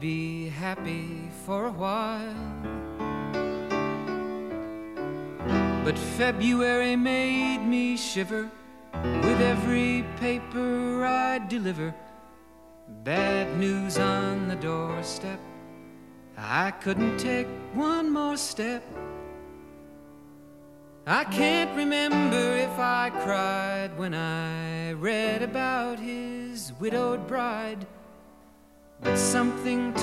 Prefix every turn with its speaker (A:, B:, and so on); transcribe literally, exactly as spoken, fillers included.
A: be happy for a while. But February made me shiver with every paper I deliver. Bad news on the doorstep, I couldn't take one more step. I can't remember if I cried when I read about his widowed bride, but something